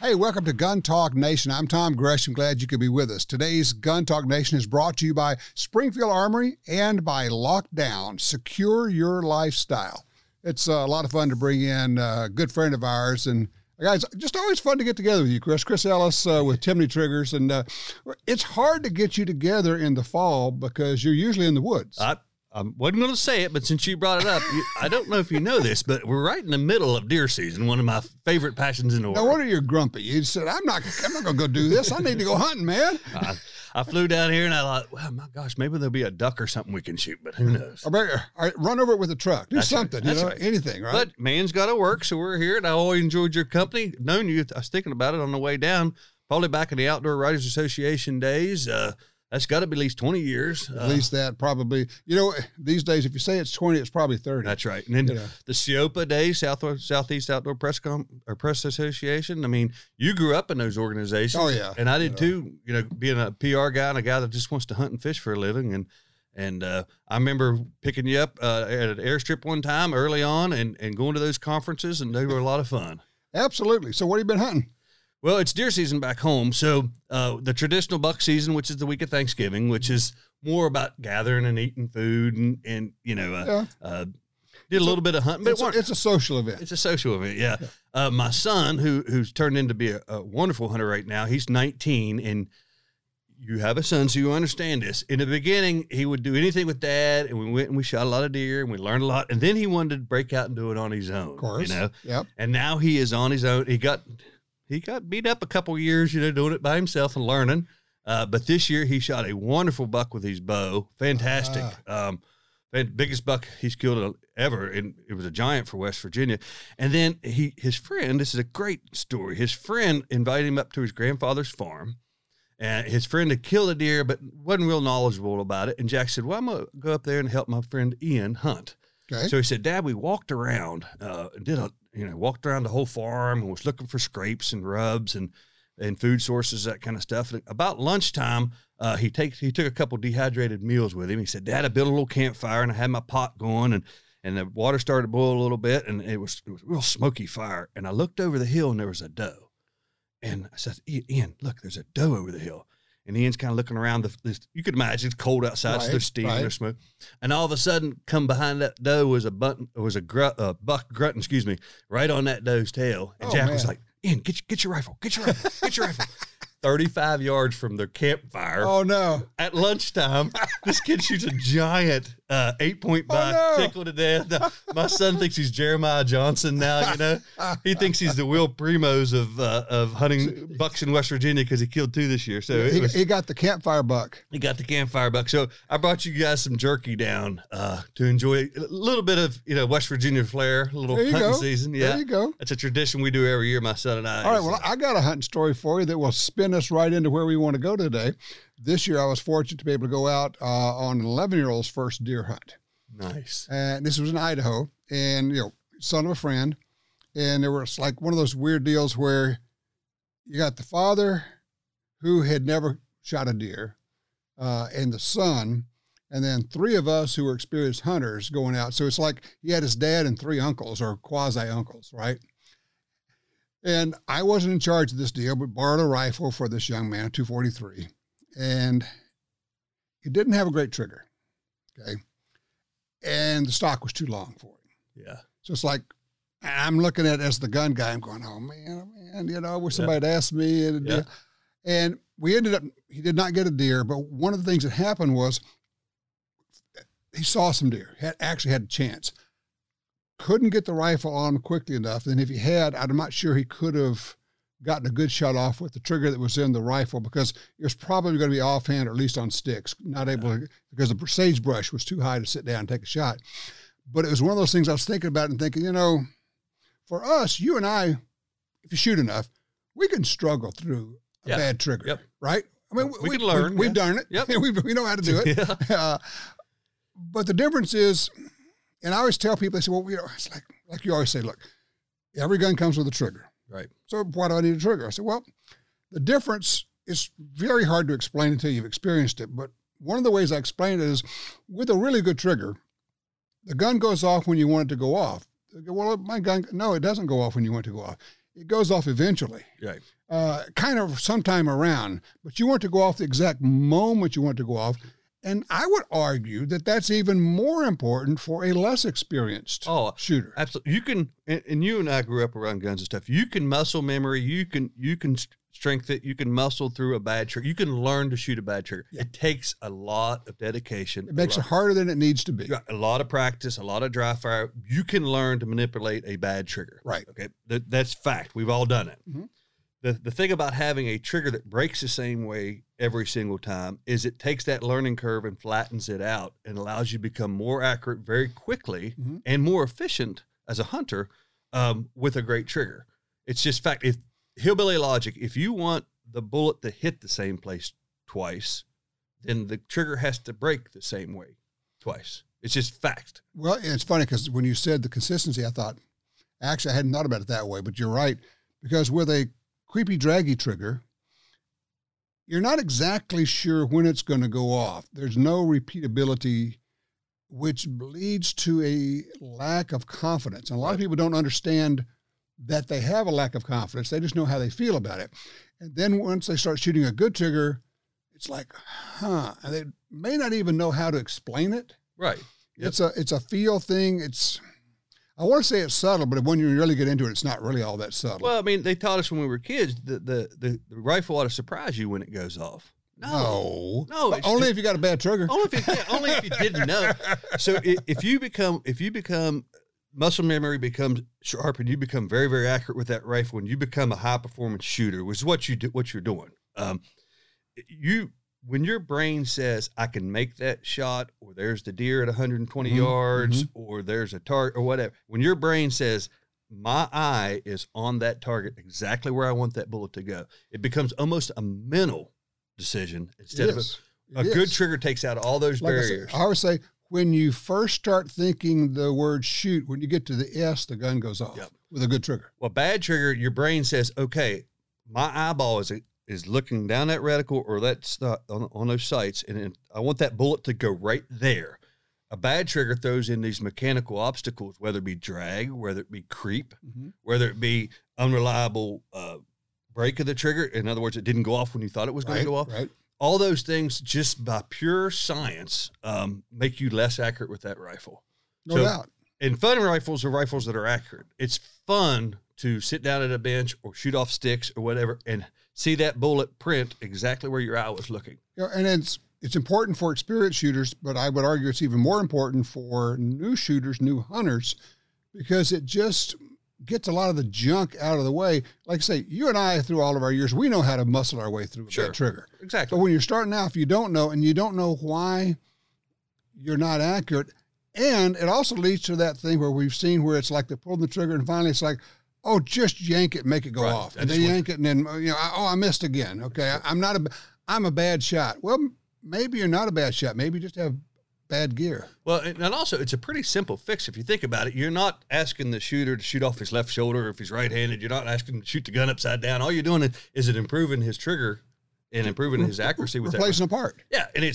Hey, welcome to Gun Talk Nation. I'm Tom Gresham. Glad you could be with us. Today's Gun Talk Nation is brought to you by Springfield Armory and by Lockdown. Secure your lifestyle. It's a lot of fun to bring in a good friend of ours. And guys, just always fun to get together with you, Chris. Chris Ellis with Timney Triggers. And it's hard to get you together in the fall because you're usually in the woods. I wasn't going to say it, but since you brought it up, I don't know if you know this, but we're right in the middle of deer season, one of my favorite passions in the world. No wonder you're grumpy. You said, I'm not going to go do this. I need to go hunting, man. I flew down here and I thought, well, my gosh, maybe there'll be a duck or something we can shoot, but who knows? All right, run over it with a truck. Do something, right. Anything, right? But man's got to work, so we're here, and I always enjoyed your company. Known you, I was thinking about it on the way down, probably back in the Outdoor Writers Association days. That's got to be at least 20 years. At least that probably. These days, if you say it's 20, it's probably 30. That's right. And then the SEOPA days, Southeast Outdoor Press Association. I mean, you grew up in those organizations. Oh, yeah. And I did too, being a PR guy and a guy that just wants to hunt and fish for a living. And I remember picking you up at an airstrip one time early on and going to those conferences, and they were a lot of fun. Absolutely. So what have you been hunting? Well, it's deer season back home. So the traditional buck season, which is the week of Thanksgiving, which is more about gathering and eating food and did a little bit of hunting. But it's a social event. It's a social event, yeah. My son, who's turned into be a wonderful hunter right now, he's 19, and you have a son, so you understand this. In the beginning, he would do anything with Dad, and we went and we shot a lot of deer, and we learned a lot. And then he wanted to break out and do it on his own. Of course. Yep. And now he is on his own. He got beat up a couple of years, doing it by himself and learning. But this year he shot a wonderful buck with his bow. Fantastic. Biggest buck he's killed ever. And it was a giant for West Virginia. And then his friend, this is a great story. His friend invited him up to his grandfather's farm, and his friend had killed a deer, but wasn't real knowledgeable about it. And Jack said, well, I'm going to go up there and help my friend Ian hunt. Okay. So he said, Dad, we walked around, walked around the whole farm and was looking for scrapes and rubs and food sources, that kind of stuff. And about lunchtime, he took a couple dehydrated meals with him. He said, Dad, I built a little campfire and I had my pot going and the water started to boil a little bit and it was a real smoky fire. And I looked over the hill and there was a doe. And I said, Ian, look, there's a doe over the hill. And Ian's kind of looking around. You could imagine it's cold outside, so there's steam, there's smoke. And all of a sudden, come behind that doe was a buck grunting, right on that doe's tail. And Jack was like, Ian, get your rifle, get your rifle. 35 yards from their campfire. Oh, no. At lunchtime, this kid shoots a giant 8-point buck, tickled to death. My son thinks he's Jeremiah Johnson now, He thinks he's the Will Primos of hunting bucks in West Virginia because he killed 2 this year. So he got the campfire buck. He got the campfire buck. So I brought you guys some jerky down to enjoy a little bit of, West Virginia flair, a little hunting season. Yeah. There you go. That's a tradition we do every year, my son and I. All right, well, I got a hunting story for you that will spin us right into where we want to go today. This year, I was fortunate to be able to go out on an 11-year-old's first deer hunt. Nice. And this was in Idaho, and son of a friend, and there was like one of those weird deals where you got the father who had never shot a deer, and the son, and then 3 of us who were experienced hunters going out. So it's like he had his dad and 3 uncles or quasi uncles, right? And I wasn't in charge of this deal, but borrowed a rifle for this young man, a .243, and it didn't have a great trigger, okay? And the stock was too long for him. Yeah. So it's like, I'm looking at it as the gun guy, I'm going, oh man, I wish somebody had asked me. And we ended up, he did not get a deer, but one of the things that happened was he saw some deer, actually had a chance. Couldn't get the rifle on quickly enough. And if he had, I'm not sure he could have gotten a good shot off with the trigger that was in the rifle because it was probably going to be offhand or at least on sticks, not able to, because the sagebrush was too high to sit down and take a shot. But it was one of those things I was thinking about and thinking, for us, you and I, if you shoot enough, we can struggle through a bad trigger, right? I mean, we can learn. We've done it. Yep. We know how to do it. But the difference is, and I always tell people, they say, well, it's like you always say, look, every gun comes with a trigger. Right. So why do I need a trigger? I said, well, the difference is very hard to explain until you've experienced it. But one of the ways I explain it is with a really good trigger, the gun goes off when you want it to go off. Well, my gun, no, it doesn't go off when you want it to go off. it goes off eventually. Right. Kind of sometime around, but you want to go off the exact moment you want to go off. And I would argue that that's even more important for a less experienced shooter. Absolutely. You can, and you and I grew up around guns and stuff. You can muscle memory. You can strength it. You can muscle through a bad trigger. You can learn to shoot a bad trigger. Yeah. It takes a lot of dedication. It makes it harder than it needs to be. A lot of practice, a lot of dry fire. You can learn to manipulate a bad trigger. Right. Okay. That's fact. We've all done it. Mm-hmm. The thing about having a trigger that breaks the same way every single time is it takes that learning curve and flattens it out and allows you to become more accurate very quickly and more efficient as a hunter with a great trigger. It's just fact. If hillbilly logic, if you want the bullet to hit the same place twice, then the trigger has to break the same way twice. It's just fact. Well, it's funny because when you said the consistency, I thought, actually, I hadn't thought about it that way, but you're right. Because with a creepy, draggy trigger, you're not exactly sure when it's going to go off. There's no repeatability, which leads to a lack of confidence. And a lot of people don't understand that they have a lack of confidence. They just know how they feel about it. And then once they start shooting a good trigger, it's like, and they may not even know how to explain it. Right. Yep. It's a feel thing. I want to say it's subtle, but when you really get into it, it's not really all that subtle. Well, I mean, they taught us when we were kids that the rifle ought to surprise you when it goes off. No. Only if you got a bad trigger. Only if you didn't know. So if you become muscle memory becomes sharp and you become very, very accurate with that rifle and you become a high performance shooter, which is what you're doing. When your brain says, I can make that shot, or there's the deer at 120 yards, or there's a target, or whatever. When your brain says, my eye is on that target exactly where I want that bullet to go, it becomes almost a mental decision instead of a good trigger takes out all those barriers. I always say, when you first start thinking the word shoot, when you get to the S, the gun goes off with a good trigger. Well, bad trigger, your brain says, okay, my eyeball is looking down that reticle or that on those sights, and I want that bullet to go right there. A bad trigger throws in these mechanical obstacles, whether it be drag, whether it be creep, whether it be unreliable break of the trigger. In other words, it didn't go off when you thought it was going to go off. Right. All those things, just by pure science, make you less accurate with that rifle. No doubt. And fun rifles are rifles that are accurate. It's fun to sit down at a bench or shoot off sticks or whatever and see that bullet print exactly where your eye was looking. And it's important for experienced shooters, but I would argue it's even more important for new shooters, new hunters, because it just gets a lot of the junk out of the way. Like I say, you and I, through all of our years, we know how to muscle our way through that trigger. Exactly. But when you're starting out, if you don't know, and you don't know why you're not accurate, and it also leads to that thing where we've seen where it's like they're pulling the trigger and finally it's like, oh, just yank it, make it go off. And then yank it, and then, I missed again. Okay, I'm a bad shot. Well, maybe you're not a bad shot. Maybe you just have bad gear. Well, and also it's a pretty simple fix if you think about it. You're not asking the shooter to shoot off his left shoulder if he's right-handed. You're not asking him to shoot the gun upside down. All you're doing is improving his trigger and improving his accuracy with replacing a part. Yeah, and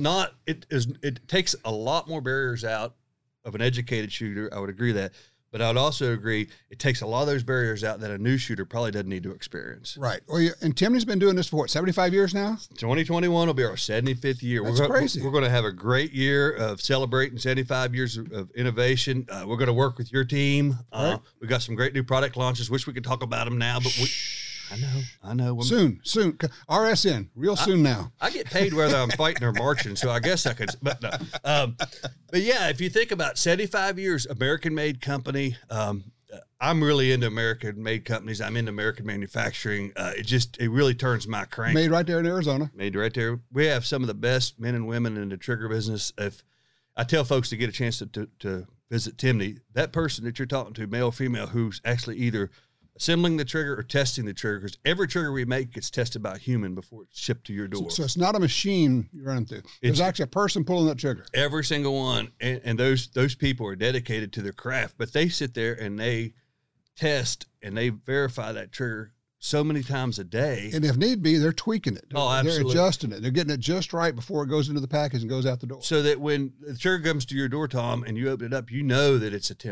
it takes a lot more barriers out of an educated shooter. I would agree that. But I would also agree it takes a lot of those barriers out that a new shooter probably doesn't need to experience. Right. Well, and Timney's been doing this for 75 years now? 2021 will be our 75th year. That's crazy. We're going to have a great year of celebrating 75 years of innovation. We're going to work with your team. Right. We've got some great new product launches. Wish we could talk about them now, but I know. Soon. RSN, soon now. I get paid whether I'm fighting or marching, so I guess I could. But no. But yeah, if you think about 75 years, American-made company. I'm really into American-made companies. I'm into American manufacturing. It really turns my crank. Made right there in Arizona. Made right there. We have some of the best men and women in the trigger business. If I tell folks to get a chance to visit Timney, that person that you're talking to, male or female, who's actually either assembling the trigger or testing the trigger, because every trigger we make gets tested by a human before it's shipped to your door. So it's not a machine you're running through. There's actually a person pulling that trigger. Every single one. And those people are dedicated to their craft, but they sit there and they test and they verify that trigger so many times a day. And if need be, they're tweaking it. Oh, absolutely. They're adjusting it. They're getting it just right before it goes into the package and goes out the door. So that when the trigger comes to your door, Tom, and you open it up, you know that it's a Timney.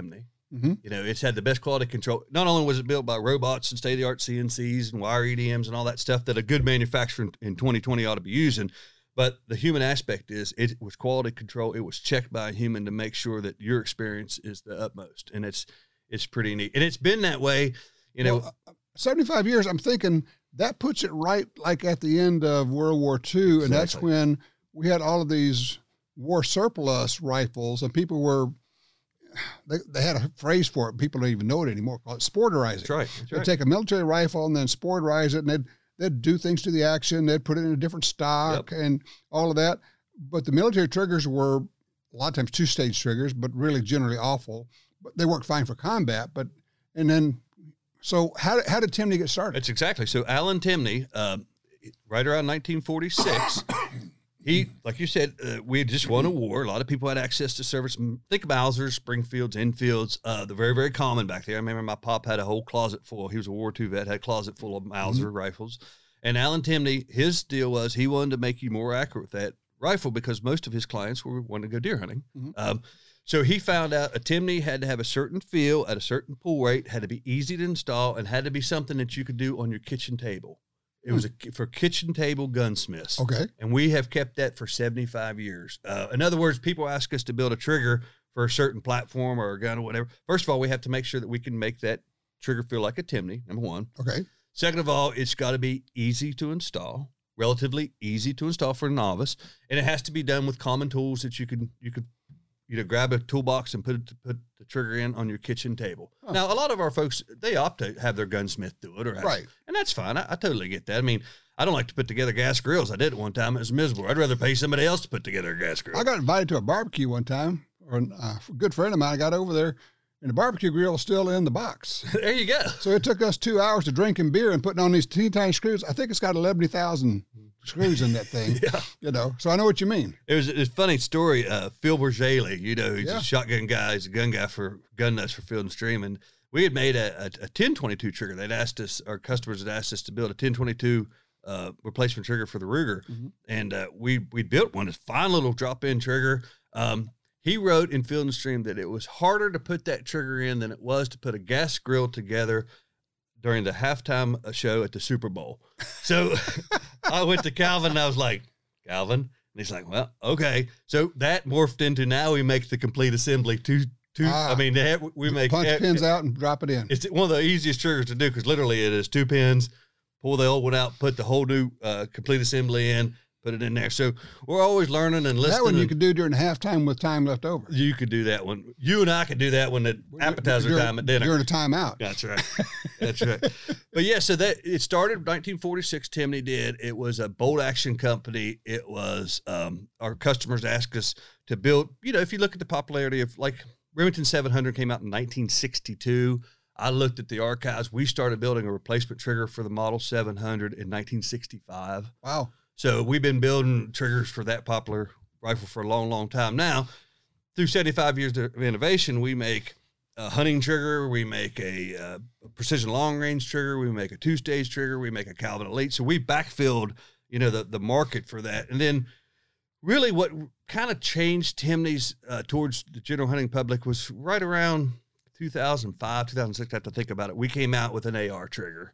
Mm-hmm. You know, it's had the best quality control. Not only was it built by robots and state-of-the-art CNCs and wire EDMs and all that stuff that a good manufacturer in 2020 ought to be using, but the human aspect is it was quality control. It was checked by a human to make sure that your experience is the utmost, and it's pretty neat. And it's been that way, you know. Well, 75 years, I'm thinking that puts it right like at the end of World War II, and that's when we had all of these war surplus rifles, and people were, they had a phrase for it. People don't even know it anymore. Called it sporterizing. That's right. They'd take a military rifle and then sporterize it, and they'd do things to the action. They'd put it in a different stock and all of that. But the military triggers were a lot of times 2-stage triggers, but really generally awful. But they worked fine for combat. So how did Timney get started? That's exactly. So Alan Timney, right around 1946, he, like you said, we had just won a war. A lot of people had access to service. Think Mausers, Springfields, Enfields. They're very, very common back there. I remember my pop had a whole closet full. He was a World War II vet, had a closet full of Mauser rifles. And Alan Timney, his deal was he wanted to make you more accurate with that rifle because most of his clients were wanting to go deer hunting. So he found out a Timney had to have a certain feel at a certain pull rate, had to be easy to install, and had to be something that you could do on your kitchen table. It was for kitchen table gunsmiths. Okay. And we have kept that for 75 years. In other words, people ask us to build a trigger for a certain platform or a gun or whatever. First of all, we have to make sure that we can make that trigger feel like a Timney, number one. Okay. Second of all, it's got to be easy to install, relatively easy to install for a novice. And it has to be done with common tools that you could grab a toolbox and put the trigger in on your kitchen table. Huh. Now, a lot of our folks, they opt to have their gunsmith do it. And that's fine. I totally get that. I mean, I don't like to put together gas grills. I did it one time. It was miserable. I'd rather pay somebody else to put together a gas grill. I got invited to a barbecue one time. A good friend of mine got over there, and the barbecue grill was still in the box. There you go. So it took us 2 hours to drinking beer and putting on these teeny tiny screws. I think it's got 11,000 screws in that thing. So I know what you mean. It was a funny story. Phil Bergeli, he's a shotgun guy. He's a gun guy for Gun Nuts for Field and Stream. And we had made a 1022 trigger. They'd asked us, our customers had asked us to build a 1022 replacement trigger for the Ruger. And we built one, this fine little drop-in trigger. He wrote in Field and Stream that it was harder to put that trigger in than it was to put a gas grill together during the halftime show at the Super Bowl. So I went to Calvin and I was like, Calvin? And he's like, well, okay. So that morphed into now we make the complete assembly. We make punch pins out and drop it in. It's one of the easiest triggers to do because literally it is 2 pins, pull the old one out, put the whole new complete assembly in, put it in there. So we're always learning and listening. That one you could do during halftime with time left over. You could do that one. You and I could do that one at appetizer time at dinner. During a timeout. That's right. That's right. But yeah, so that it started 1946. Timney did. It was a bolt action company. It was our customers asked us to build. If you look at the popularity of like Remington 700 came out in 1962. I looked at the archives. We started building a replacement trigger for the Model 700 in 1965. Wow. So we've been building triggers for that popular rifle for a long, long time. Now, through 75 years of innovation, we make a hunting trigger, we make a precision long-range trigger, we make a 2-stage trigger, we make a Calvin Elite. So we backfilled, the market for that. And then really what kind of changed Timney's towards the general hunting public was right around 2005, 2006, I have to think about it. We came out with an AR trigger.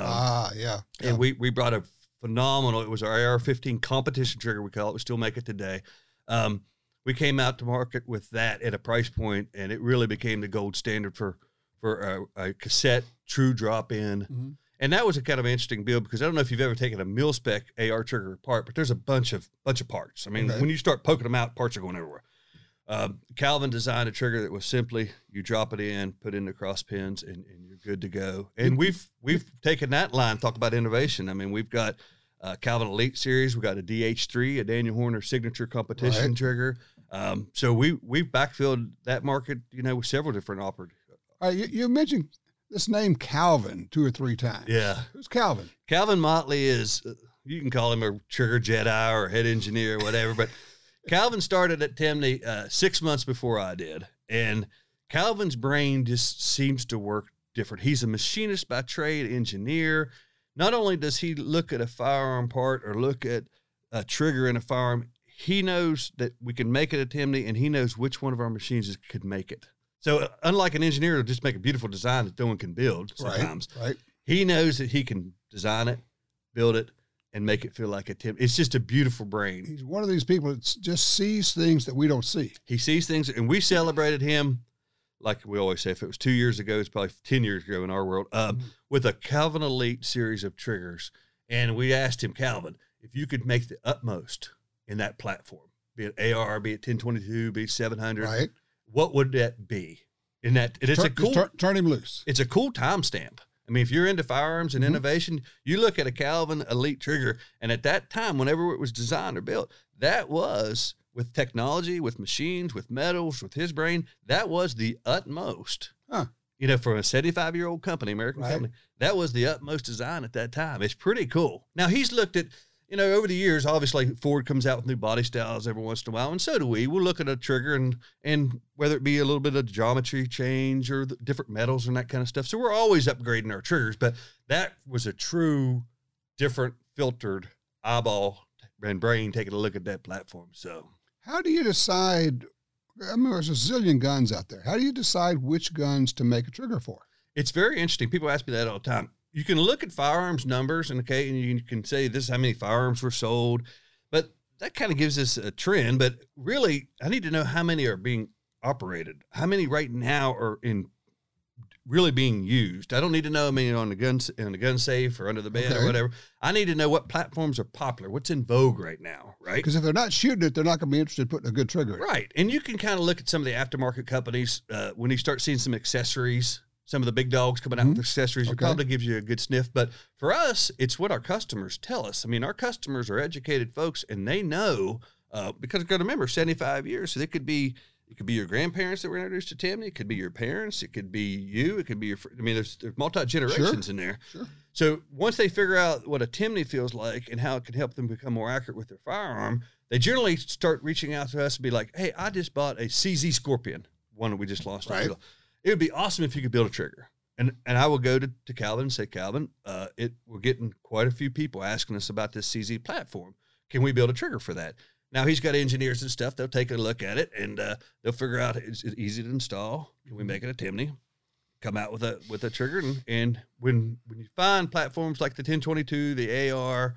And we brought a phenomenal. It was our AR-15 competition trigger, we call it. We still make it today. We came out to market with that at a price point, and it really became the gold standard for a cassette true drop-in. And that was a kind of interesting build because I don't know if you've ever taken a mil-spec AR trigger apart, but there's a bunch of parts. I mean, when you start poking them out, parts are going everywhere. Calvin designed a trigger that was simply you drop it in, put in the cross pins, and you're good to go. And we've taken that line, talk about innovation. I mean, we've got Calvin Elite series. We got a DH3, a Daniel Horner signature competition trigger. So we've backfilled that market, with several different operatives. All right, you mentioned this name Calvin 2 or 3 times. Yeah. Who's Calvin? Calvin Motley is, you can call him a trigger Jedi or head engineer or whatever, but Calvin started at Timney 6 months before I did. And Calvin's brain just seems to work different. He's a machinist by trade, engineer. Not only does he look at a firearm part or look at a trigger in a firearm, he knows that we can make it at Timney, and he knows which one of our machines could make it. So unlike an engineer who'll just make a beautiful design that no one can build sometimes, right. He knows that he can design it, build it, and make it feel like a Tim. It's just a beautiful brain. He's one of these people that just sees things that we don't see. He sees things, and we celebrated him, like we always say, if it was 2 years ago, it's probably 10 years ago in our world, with a Calvin Elite series of triggers. And we asked him, Calvin, if you could make the utmost in that platform, be it AR, be it 1022, be it 700, right? What would that be? In that, it's a cool, turn him loose. It's a cool timestamp. I mean, if you're into firearms and innovation, you look at a Calvin Elite trigger, and at that time, whenever it was designed or built, that was with technology, with machines, with metals, with his brain, that was the utmost. Huh. You know, for a 75-year-old company, American company, that was the utmost design at that time. It's pretty cool. Now, he's looked at, you know, over the years, obviously Ford comes out with new body styles every once in a while, and so do we. We'll look at a trigger and whether it be a little bit of geometry change or the different metals and that kind of stuff. So we're always upgrading our triggers, but that was a true different filtered eyeball and brain taking a look at that platform. So how do you decide? I mean, there's a zillion guns out there. How do you decide which guns to make a trigger for? It's very interesting. People ask me that all the time. You can look at firearms numbers and you can say this is how many firearms were sold, but that kind of gives us a trend. But really, I need to know how many are being operated, how many right now are in really being used. I don't need to know how many on the gun safe or under the bed or whatever. I need to know what platforms are popular, what's in vogue right now, right? Because if they're not shooting it, they're not going to be interested in putting a good trigger in. Right. And you can kind of look at some of the aftermarket companies when you start seeing some accessories. Some of the big dogs coming out with accessories, it probably gives you a good sniff. But for us, it's what our customers tell us. I mean, our customers are educated folks, and they know because you've got to remember, 75 years. So it could be your grandparents that were introduced to Timney. It could be your parents. It could be you. It could be your. I mean, there's multi-generations in there. Sure. So once they figure out what a Timney feels like and how it can help them become more accurate with their firearm, they generally start reaching out to us and be like, "Hey, I just bought a CZ Scorpion, one that we just launched." Right. It would be awesome if you could build a trigger. And I will go to Calvin and say, Calvin, we're getting quite a few people asking us about this CZ platform. Can we build a trigger for that? Now, he's got engineers and stuff. They'll take a look at it, and they'll figure out, is it easy to install? Can we make it a Timney? Come out with a trigger. And when you find platforms like the 1022, the AR,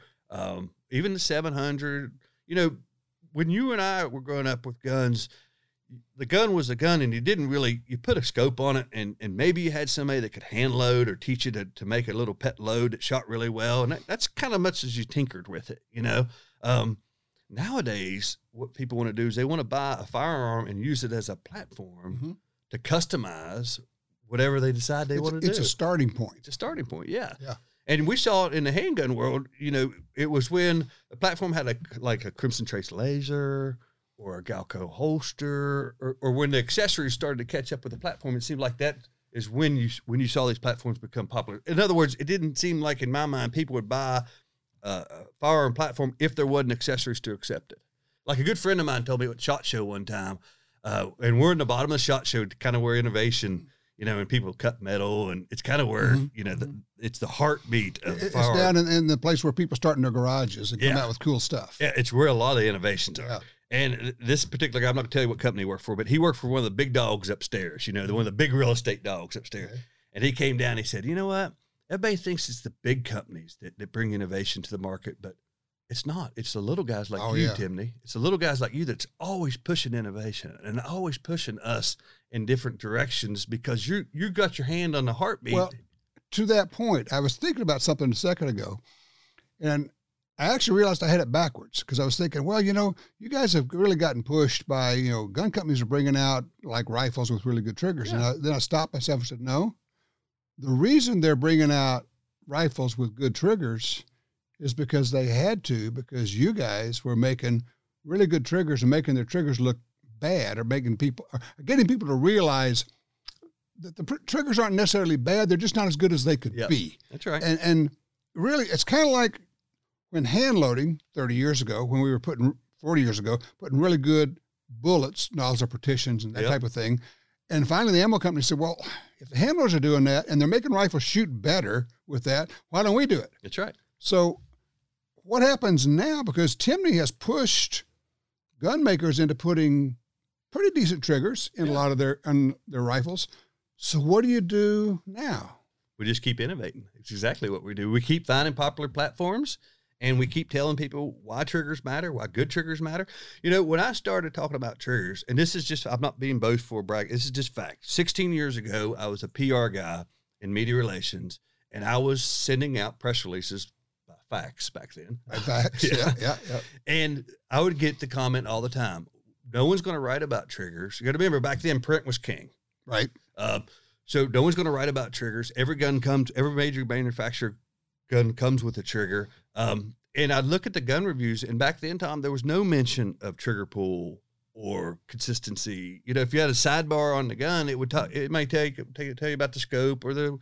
even the 700, you know, when you and I were growing up with guns, the gun was a gun, and you put a scope on it, and maybe you had somebody that could hand load or teach you to make a little pet load that shot really well. And that's kind of much as you tinkered with it, you know. Nowadays, what people want to do is they want to buy a firearm and use it as a platform to customize whatever they decide they want to do. It's a starting point. It's a starting point, yeah. And we saw it in the handgun world. You know, it was when the platform had a Crimson Trace laser or a Galco holster, or when the accessories started to catch up with the platform. It seemed like that is when you saw these platforms become popular. In other words, it didn't seem like, in my mind, people would buy a firearm platform if there wasn't accessories to accept it. Like a good friend of mine told me at SHOT Show one time, and we're in the bottom of the SHOT Show, kind of where innovation, you know, and people cut metal, and it's kind of where, you know, it's the heartbeat of the firearm. It's down in the place where people start in their garages and come out with cool stuff. Yeah, it's where a lot of the innovations are. And this particular guy, I'm not going to tell you what company he worked for, but he worked for one of the big dogs upstairs, you know, one of the big real estate dogs upstairs. Okay. And he came down and he said, you know what? Everybody thinks it's the big companies that bring innovation to the market, but it's not. It's the little guys like you, Timney. It's the little guys like you that's always pushing innovation and always pushing us in different directions because you got your hand on the heartbeat. Well, to that point, I was thinking about something a second ago, and I actually realized I had it backwards because I was thinking, well, you know, you guys have really gotten pushed by, you know, gun companies are bringing out like rifles with really good triggers. Yeah. And then I stopped myself and said, no, the reason they're bringing out rifles with good triggers is because they had to, because you guys were making really good triggers and making their triggers look bad, or getting people to realize that the triggers aren't necessarily bad. They're just not as good as they could be. That's right. And really, it's kind of like when hand loading 30 years ago, when we were 40 years ago, putting really good bullets, nozzles or partitions and that type of thing. And finally the ammo company said, well, if the hand loaders are doing that and they're making rifles shoot better with that, why don't we do it? That's right. So what happens now, because Timney has pushed gun makers into putting pretty decent triggers in a lot of their rifles. So what do you do now? We just keep innovating. It's exactly what we do. We keep finding popular platforms, and we keep telling people why triggers matter, why good triggers matter. You know, when I started talking about triggers, and this is just, I'm not being boastful or bragging, this is just fact. 16 years ago, I was a PR guy in media relations, and I was sending out press releases by fax back then. By fax, yeah. And I would get the comment all the time, no one's going to write about triggers. You got to remember, back then, print was king. Right. So no one's going to write about triggers. Every major manufacturer gun comes with a trigger. And I'd look at the gun reviews, and back then, Tom, there was no mention of trigger pull or consistency. You know, if you had a sidebar on the gun, it might tell you about the scope or the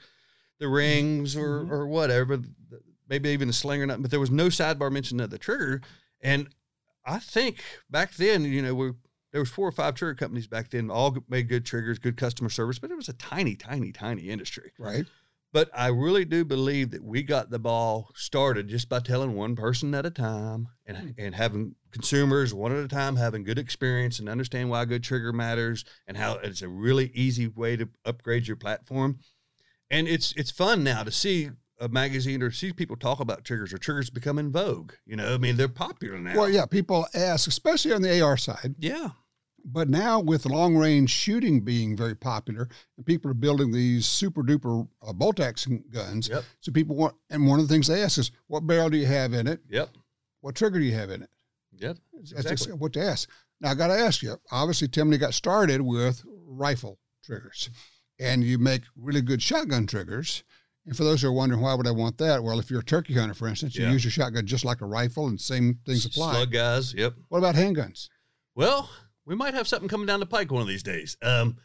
rings or whatever, maybe even the sling or nothing. But there was no sidebar mention of the trigger. And I think back then, you know, there was 4 or 5 trigger companies back then, all made good triggers, good customer service, but it was a tiny, tiny, tiny industry. Right. But I really do believe that we got the ball started just by telling one person at a time and having consumers one at a time, having good experience and understand why good trigger matters and how it's a really easy way to upgrade your platform. And it's fun now to see a magazine or see people talk about triggers, or triggers become in vogue. You know, I mean, they're popular now. Well, yeah, people ask, especially on the AR side. Yeah. But now with long-range shooting being very popular, and people are building these super-duper bolt-action guns, Yep. so people want, and one of the things they ask is, what barrel do you have in it? Yep. What trigger do you have in it? Yep. That's exactly what to ask. Now, I got to ask you, obviously, Timney got started with rifle triggers, and you make really good shotgun triggers. And for those who are wondering, why would I want that? Well, if you're a turkey hunter, for instance, you use your shotgun just like a rifle, and same things apply. Slug guys, yep. What about handguns? Well, we might have something coming down the pike one of these days.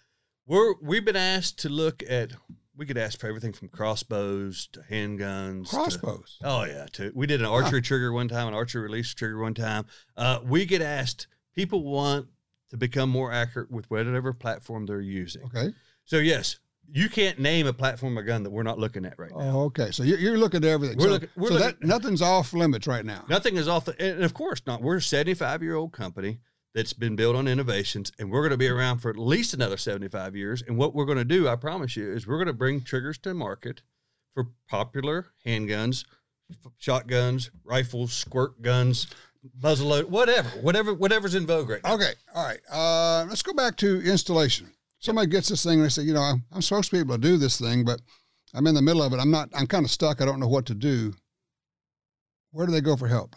We've been asked to look at, we could ask for everything from crossbows to handguns. Crossbows. We did an archery trigger one time, an archery release trigger one time. We get asked, people want to become more accurate with whatever platform they're using. Okay. So yes, you can't name a platform of gun that we're not looking at right now. Oh, okay. So you're looking at everything. Nothing's off limits right now. Nothing is off. And of course not. We're a 75-year-old company that's been built on innovations, and we're going to be around for at least another 75 years. And what we're going to do, I promise you, is we're going to bring triggers to market for popular handguns, shotguns, rifles, squirt guns, muzzleloader, whatever's in vogue right now. Okay. All right. Let's go back to installation. Somebody gets this thing and they say, you know, I'm supposed to be able to do this thing, but I'm in the middle of it. I'm kind of stuck. I don't know what to do. Where do they go for help?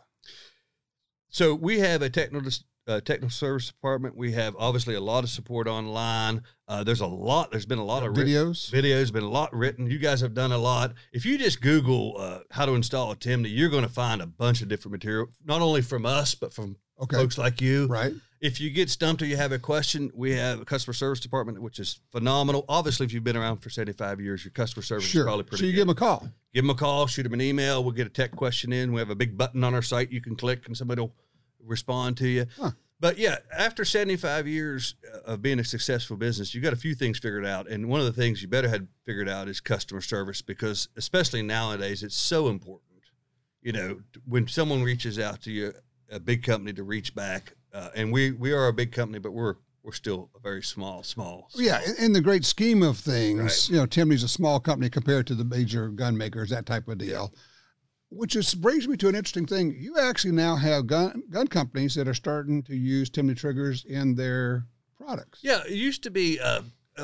So we have a technical service department. We have obviously a lot of support online. There's been a lot of videos, been a lot written. You guys have done a lot. If you just Google how to install a Timney, you're going to find a bunch of different material, not only from us, but from folks like you. Right. If you get stumped or you have a question, we have a customer service department, which is phenomenal. Obviously, if you've been around for 75 years, your customer service is probably pretty good. So you give them a call. Give them a call, shoot them an email. We'll get a tech question in. We have a big button on our site you can click, and somebody will respond to you. Huh. But yeah, after 75 years of being a successful business, you got a few things figured out. And one of the things you better had figured out is customer service, because especially nowadays, it's so important. You know, when someone reaches out to you, a big company, to reach back. And we are a big company, but we're still a very small. Yeah, in the great scheme of things, right. You know, Timney's a small company compared to the major gun makers, that type of deal. Which brings me to an interesting thing. You actually now have gun companies that are starting to use Timney triggers in their products. Yeah, it used to be our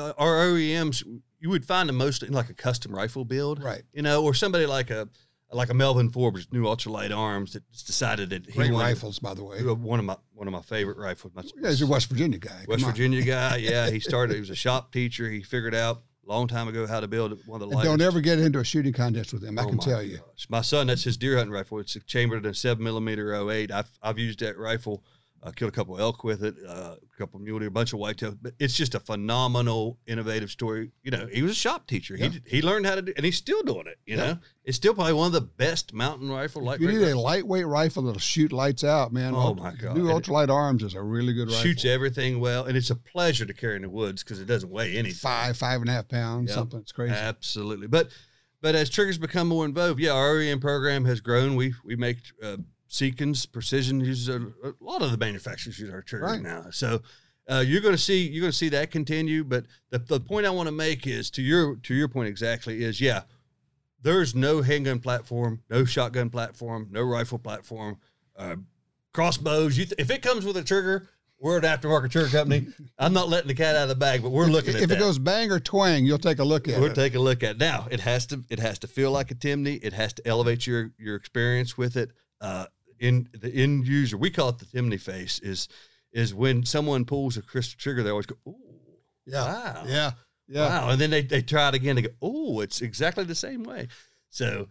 OEMs. You would find them mostly in like a custom rifle build, right? You know, or somebody like a Melvin Forbes, new ultralight arms, that decided that he great wanted, rifles, by the way. One of my favorite rifles. Yeah, he's a West Virginia guy. West Virginia guy. Yeah, he was a shop teacher. He figured out a long time ago how to build one of the lightest. Don't ever get into a shooting contest with him. I can tell you. Gosh. My son, that's his deer hunting rifle. It's chambered in a 7mm 08. I've used that rifle. I killed a couple of elk with it, a couple of mule deer, a bunch of whitetail. But it's just a phenomenal, innovative story. You know, he was a shop teacher. Yeah. He learned how to do, and he's still doing it. You know, it's still probably one of the best mountain rifle. You need a lightweight rifle that'll shoot lights out, man. Oh my God! New ultralight arms is a really good rifle. Shoots everything well, and it's a pleasure to carry in the woods because it doesn't weigh anything. 5.5 pounds, something. It's crazy. Absolutely, but as triggers become more in vogue, yeah, our OEM program has grown. We make Seekins, Precision uses a lot of the manufacturers use our trigger now. So, you're going to see that continue. But the point I want to make is to your point exactly is, yeah, there's no handgun platform, no shotgun platform, no rifle platform, crossbows. If it comes with a trigger, we're an aftermarket trigger company. I'm not letting the cat out of the bag, but we're looking at that. If it goes bang or twang, you'll take a look at it. We'll take a look at it. Now, it has to feel like a Timney. It has to elevate your experience with it. In the end user, we call it the Timney face, is when someone pulls a crisp trigger, they always go, "Ooh, yeah, wow, yeah, wow," and then they try it again. They go, "Oh, it's exactly the same way." So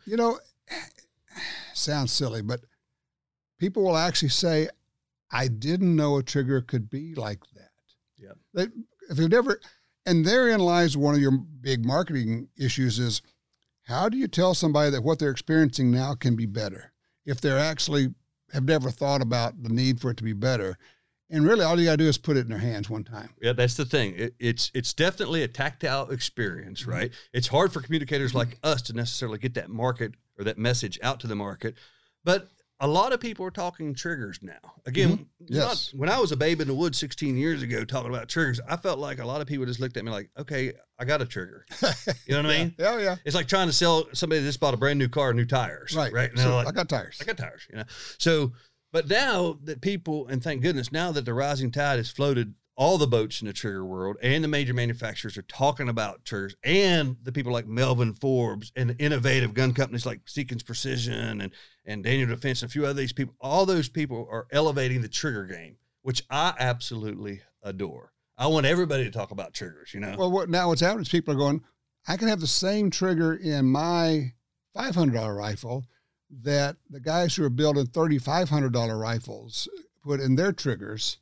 sounds silly, but people will actually say, I didn't know a trigger could be like that. Yeah. If you've never, and therein lies one of your big marketing issues is, how do you tell somebody that what they're experiencing now can be better if they're actually have never thought about the need for it to be better? And really all you got to do is put it in their hands one time. Yeah, that's the thing. It's definitely a tactile experience, right? It's hard for communicators like us to necessarily get that market or that message out to the market, but a lot of people are talking triggers now. Again, yes. When I was a babe in the woods 16 years ago talking about triggers, I felt like a lot of people just looked at me like, okay, I got a trigger. You know what I mean? Yeah, yeah. It's like trying to sell somebody that just bought a brand new car, new tires. Right. Right. So like, I got tires. You know? So, but now that people, and thank goodness, now that the rising tide has floated all the boats in the trigger world, and the major manufacturers are talking about triggers, and the people like Melvin Forbes and the innovative gun companies like Seekins Precision and Daniel Defense and a few other these people, all those people are elevating the trigger game, which I absolutely adore. I want everybody to talk about triggers, you know? Well, what's happening is people are going, I can have the same trigger in my $500 rifle that the guys who are building $3,500 rifles put in their triggers,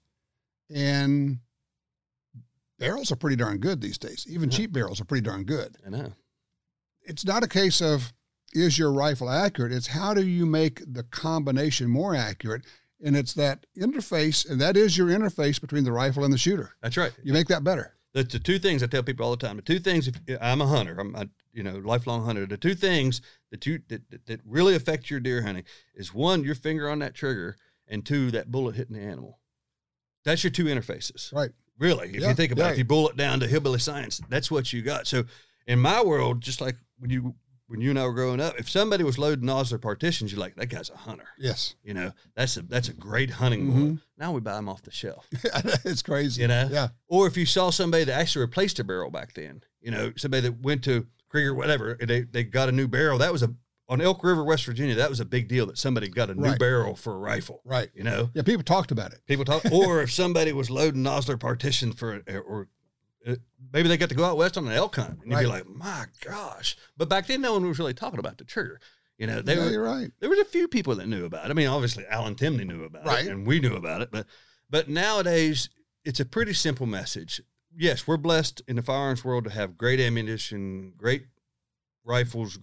and barrels are pretty darn good these days. Even cheap barrels are pretty darn good. I know. It's not a case of, is your rifle accurate? It's how do you make the combination more accurate? And it's that interface, and that is your interface between the rifle and the shooter. That's right. You make that better. The two things I tell people all the time, the two things, if I'm a hunter, I'm a lifelong hunter, the two things that really affect your deer hunting is, one, your finger on that trigger, and two, that bullet hitting the animal. That's your two interfaces. Right. Really, if you think about it, if you boil it down to hillbilly science, that's what you got. So in my world, just like when you and I were growing up, if somebody was loading Nosler partitions, you're like, that guy's a hunter. Yes. You know, that's a great hunting bullet. Now we buy them off the shelf. It's crazy. You know? Yeah. Or if you saw somebody that actually replaced a barrel back then, you know, somebody that went to Krieger, whatever, they got a new barrel. That was on Elk River, West Virginia, that was a big deal that somebody got a new barrel for a rifle. Right. You know? Yeah, people talked about it. Or if somebody was loading Nosler partition maybe they got to go out west on an elk hunt, and you'd be like, my gosh. But back then, no one was really talking about the trigger. You know, you're right. There was a few people that knew about it. I mean, obviously, Alan Timney knew about it, and we knew about it. But nowadays, it's a pretty simple message. Yes, we're blessed in the firearms world to have great ammunition, great rifles,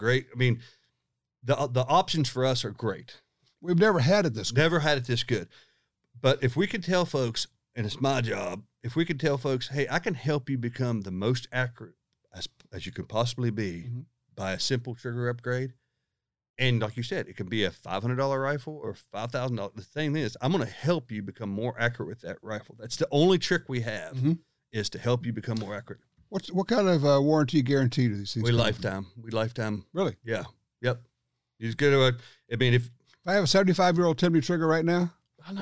the options for us are great. We've never had it this good. Never had it this good. But if we could tell folks, and it's my job, if we could tell folks, hey, I can help you become the most accurate as you could possibly be by a simple trigger upgrade. And like you said, it can be a $500 rifle or $5,000. The thing is, I'm going to help you become more accurate with that rifle. That's the only trick we have is to help you become more accurate. What kind of warranty guarantee do these things? We lifetime. Really? Yeah. Yep. You just go to if I have a 75-year-old Timney trigger right now. We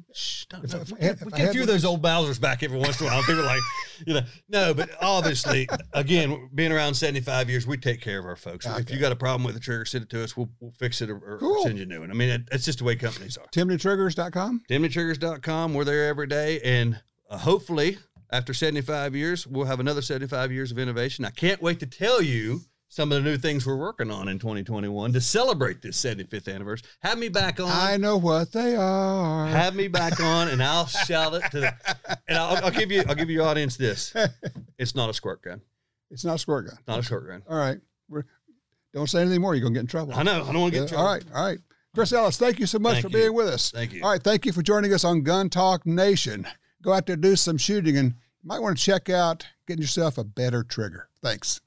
get a few of those old Bowsers back every once in a while. People are like, no, but obviously, again, being around 75 years, we take care of our folks. Okay. If you got a problem with the trigger, send it to us. We'll fix it or send you a new one. I mean, that's just the way companies are. TimneyTriggers.com? TimneyTriggers.com. We're there every day. And hopefully, after 75 years, we'll have another 75 years of innovation. I can't wait to tell you some of the new things we're working on in 2021 to celebrate this 75th anniversary. Have me back on. I know what they are. Have me back on, and I'll shout it to and I'll give your audience this. It's not a squirt gun. It's not a squirt gun. Not a squirt gun. All right. Don't say anything more. You're going to get in trouble. I know. I don't want to get in trouble. All right. Chris Ellis, thank you so much for being with us. Thank you. All right. Thank you for joining us on Gun Talk Nation. Go out there, do some shooting, and you might want to check out getting yourself a better trigger. Thanks.